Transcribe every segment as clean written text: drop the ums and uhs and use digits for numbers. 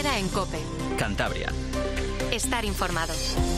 Herrera en COPE. Cantabria. Estar informado.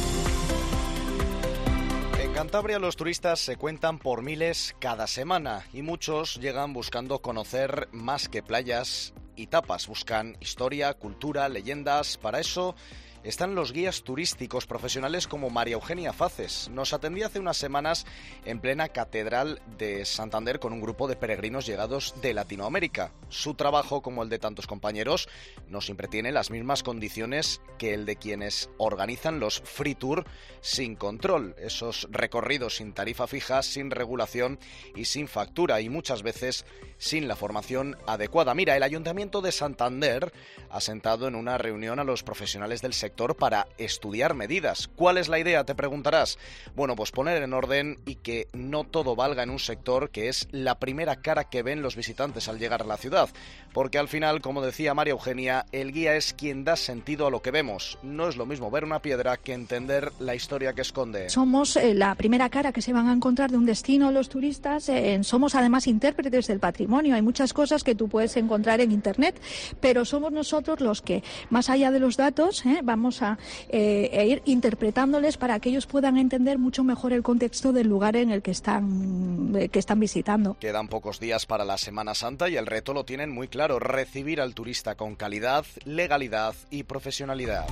En Cantabria los turistas se cuentan por miles cada semana y muchos llegan buscando conocer más que playas y tapas. Buscan historia, cultura, leyendas. Para eso están los guías turísticos profesionales como María Eugenia Faces. Nos atendía hace unas semanas en plena Catedral de Santander con un grupo de peregrinos llegados de Latinoamérica. Su trabajo, como el de tantos compañeros, no siempre tiene las mismas condiciones que el de quienes organizan los free tour sin control. Esos recorridos sin tarifa fija, sin regulación y sin factura, y muchas veces sin la formación adecuada. Mira, el Ayuntamiento de Santander ha sentado en una reunión a los profesionales del sector para estudiar medidas. ¿Cuál es la idea?, te preguntarás. Bueno, pues poner en orden y que no todo valga en un sector que es la primera cara que ven los visitantes al llegar a la ciudad. Porque al final, como decía María Eugenia, el guía es quien da sentido a lo que vemos. No es lo mismo ver una piedra que entender la historia que esconde. Somos la primera cara que se van a encontrar de un destino los turistas. Somos además intérpretes del patrimonio. Hay muchas cosas que tú puedes encontrar en Internet, pero somos nosotros los que, más allá de los datos, vamos a ir interpretándoles para que ellos puedan entender mucho mejor el contexto del lugar en el que están visitando. Quedan pocos días para la Semana Santa y el reto lo tienen muy claro: recibir al turista con calidad, legalidad y profesionalidad.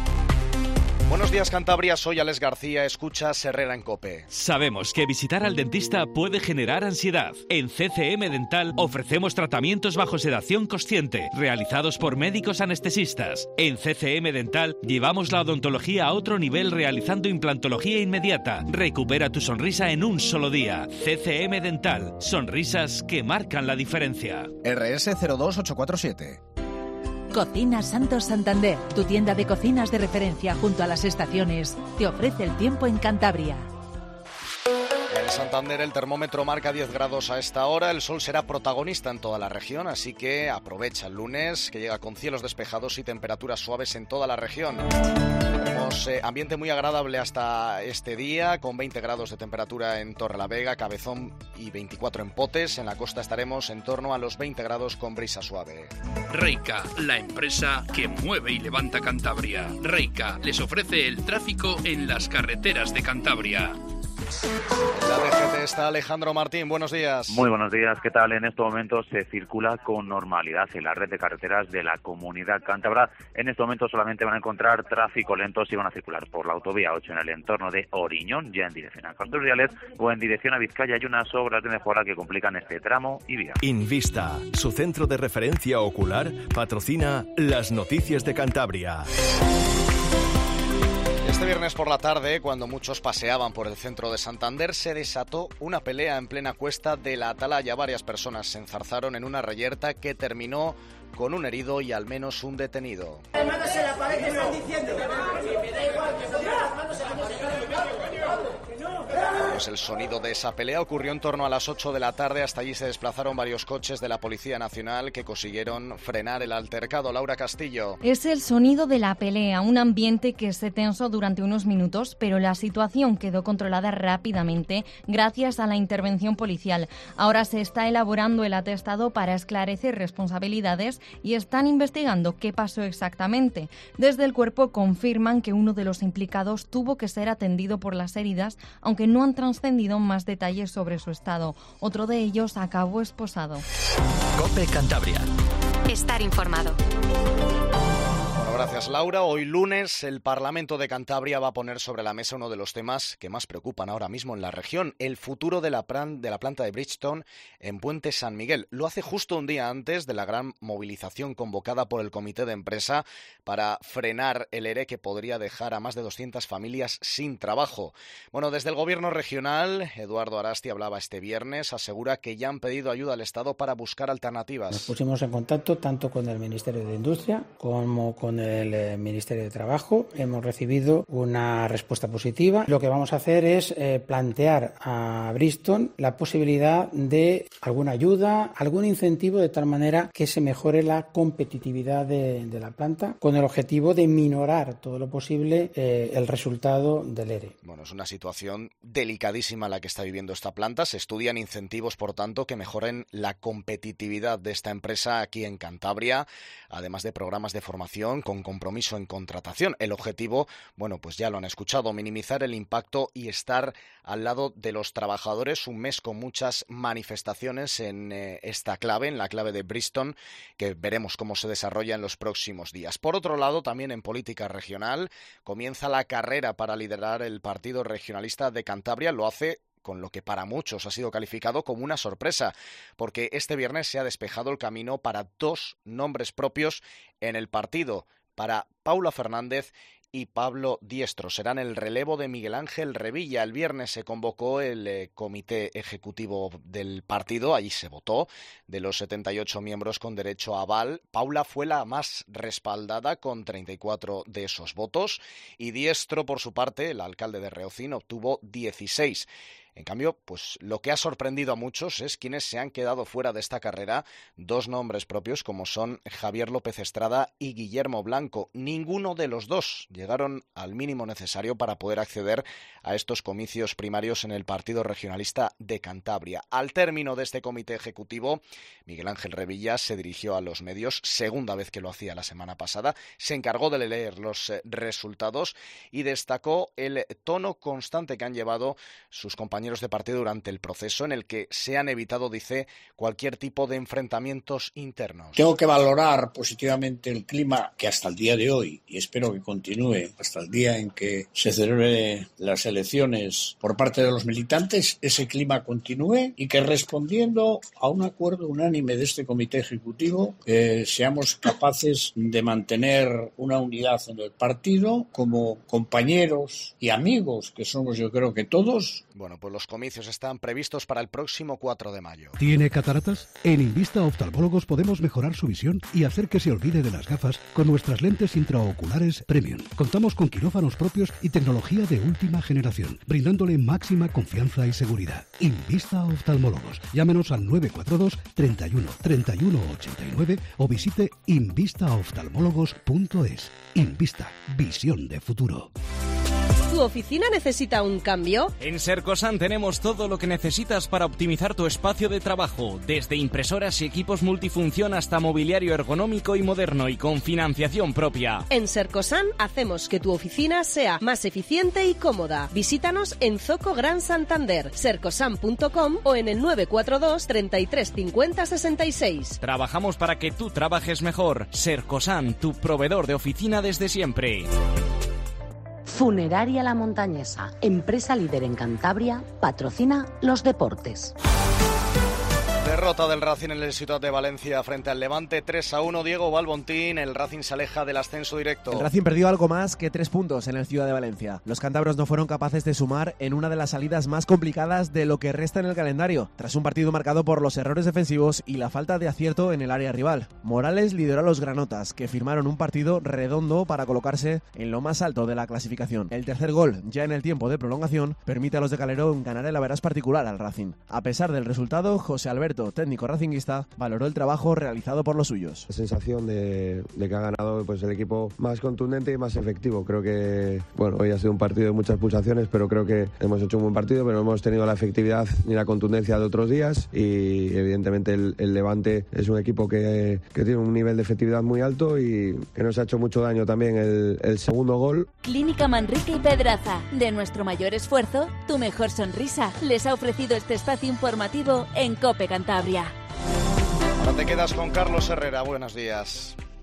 Buenos días, Cantabria, soy Alex García, escuchas Herrera en COPE. Sabemos que visitar al dentista puede generar ansiedad. En CCM Dental ofrecemos tratamientos bajo sedación consciente, realizados por médicos anestesistas. En CCM Dental llevamos la odontología a otro nivel realizando implantología inmediata. Recupera tu sonrisa en un solo día. CCM Dental, sonrisas que marcan la diferencia. RS 02847. Cocinas Santos Santander, tu tienda de cocinas de referencia junto a las estaciones, te ofrece el tiempo en Cantabria. En Santander el termómetro marca 10 grados a esta hora. El sol será protagonista en toda la región, así que aprovecha el lunes, que llega con cielos despejados y temperaturas suaves en toda la región. Tenemos ambiente muy agradable hasta este día, con 20 grados de temperatura en Torrelavega, Cabezón y 24 en Potes. En la costa estaremos en torno a los 20 grados con brisa suave. Reica, la empresa que mueve y levanta Cantabria. Reica les ofrece el tráfico en las carreteras de Cantabria. En la DGT está Alejandro Martín, buenos días. Muy buenos días, ¿qué tal? En estos momentos se circula con normalidad en la red de carreteras de la Comunidad Cántabra. En este momento solamente van a encontrar tráfico lento si van a circular por la autovía 8 en el entorno de Oriñón, ya en dirección a Castro Urdiales, o en dirección a Vizcaya. Hay unas obras de mejora que complican este tramo y vía. Invista, su centro de referencia ocular, patrocina las noticias de Cantabria. Este viernes por la tarde, cuando muchos paseaban por el centro de Santander, se desató una pelea en plena cuesta de la Atalaya. Varias personas se enzarzaron en una reyerta que terminó con un herido y al menos un detenido. Pues el sonido de esa pelea ocurrió en torno a las 8 de la tarde. Hasta allí se desplazaron varios coches de la Policía Nacional que consiguieron frenar el altercado. Laura Castillo. Es el sonido de la pelea, un ambiente que se tensó durante unos minutos, pero la situación quedó controlada rápidamente gracias a la intervención policial. Ahora se está elaborando el atestado para esclarecer responsabilidades y están investigando qué pasó exactamente. Desde el cuerpo confirman que uno de los implicados tuvo que ser atendido por las heridas, aunque no han trascendido más detalles sobre su estado. Otro de ellos acabó esposado. COPE Cantabria. Estar informado. Gracias, Laura. Hoy lunes el Parlamento de Cantabria va a poner sobre la mesa uno de los temas que más preocupan ahora mismo en la región, el futuro de la planta de Bridgestone en Puente San Miguel. Lo hace justo un día antes de la gran movilización convocada por el comité de empresa para frenar el ERE que podría dejar a más de 200 familias sin trabajo. Bueno, desde el gobierno regional, Eduardo Arasti hablaba este viernes, asegura que ya han pedido ayuda al Estado para buscar alternativas. Nos pusimos en contacto tanto con el Ministerio de Industria como con el el Ministerio de Trabajo. Hemos recibido una respuesta positiva. Lo que vamos a hacer es plantear a Bristol la posibilidad de alguna ayuda, algún incentivo, de tal manera que se mejore la competitividad de la planta, con el objetivo de minorar todo lo posible el resultado del ERE. Bueno, es una situación delicadísima la que está viviendo esta planta. Se estudian incentivos, por tanto, que mejoren la competitividad de esta empresa aquí en Cantabria, además de programas de formación con compromiso en contratación. El objetivo, bueno, pues ya lo han escuchado, minimizar el impacto y estar al lado de los trabajadores. Un mes con muchas manifestaciones en esta clave, en la clave de Bristol, que veremos cómo se desarrolla en los próximos días. Por otro lado, también en política regional, comienza la carrera para liderar el Partido Regionalista de Cantabria. Lo hace con lo que para muchos ha sido calificado como una sorpresa, porque este viernes se ha despejado el camino para 2 nombres propios en el partido, para Paula Fernández y Pablo Diestro. Serán el relevo de Miguel Ángel Revilla. El viernes se convocó el comité ejecutivo del partido, allí se votó. De los 78 miembros con derecho a aval, Paula fue la más respaldada con 34 de esos votos, y Diestro, por su parte, el alcalde de Reocín, obtuvo 16. En cambio, pues lo que ha sorprendido a muchos es quienes se han quedado fuera de esta carrera, 2 nombres propios como son Javier López Estrada y Guillermo Blanco. Ninguno de los 2 llegaron al mínimo necesario para poder acceder a estos comicios primarios en el Partido Regionalista de Cantabria. Al término de este comité ejecutivo, Miguel Ángel Revilla se dirigió a los medios, segunda vez que lo hacía la semana pasada, se encargó de leer los resultados y destacó el tono constante que han llevado sus compañeros de partido durante el proceso, en el que se han evitado, dice, cualquier tipo de enfrentamientos internos. Tengo que valorar positivamente el clima que hasta el día de hoy, y espero que continúe hasta el día en que se celebre las elecciones por parte de los militantes, ese clima continúe y que, respondiendo a un acuerdo unánime de este comité ejecutivo, seamos capaces de mantener una unidad en el partido como compañeros y amigos que somos, yo creo que todos. Bueno, pues los comicios están previstos para el próximo 4 de mayo. ¿Tiene cataratas? En Invista Oftalmólogos podemos mejorar su visión y hacer que se olvide de las gafas con nuestras lentes intraoculares Premium. Contamos con quirófanos propios y tecnología de última generación, brindándole máxima confianza y seguridad. Invista Oftalmólogos. Llámenos al 942 31 31 89 o visite invistaoftalmólogos.es. Invista, visión de futuro. ¿Tu oficina necesita un cambio? En Sercosan tenemos todo lo que necesitas para optimizar tu espacio de trabajo, desde impresoras y equipos multifunción hasta mobiliario ergonómico y moderno y con financiación propia. En Sercosan hacemos que tu oficina sea más eficiente y cómoda. Visítanos en Zoco Gran Santander, sercosan.com o en el 942 33 50 66. Trabajamos para que tú trabajes mejor. Sercosan, tu proveedor de oficina desde siempre. Funeraria La Montañesa, empresa líder en Cantabria, patrocina los deportes. Derrota del Racing en el Ciutat de Valencia frente al Levante, 3-1. Diego Balbontín, el Racing se aleja del ascenso directo. El Racing perdió algo más que 3 puntos en el Ciudad de Valencia. Los cántabros no fueron capaces de sumar en una de las salidas más complicadas de lo que resta en el calendario, tras un partido marcado por los errores defensivos y la falta de acierto en el área rival. Morales lideró a los granotas, que firmaron un partido redondo para colocarse en lo más alto de la clasificación. El tercer gol, ya en el tiempo de prolongación, permite a los de Calero ganar el average particular al Racing. A pesar del resultado, José Alberto, técnico racinguista, valoró el trabajo realizado por los suyos. La sensación de que ha ganado pues el equipo más contundente y más efectivo. Creo que hoy ha sido un partido de muchas pulsaciones, pero creo que hemos hecho un buen partido, pero no hemos tenido la efectividad ni la contundencia de otros días, y evidentemente el Levante es un equipo que tiene un nivel de efectividad muy alto y que nos ha hecho mucho daño también el segundo gol. Clínica Manrique y Pedraza. De nuestro mayor esfuerzo, tu mejor sonrisa. Les ha ofrecido este espacio informativo en COPE Cantabria. Ahora te quedas con Carlos Herrera. Buenos días.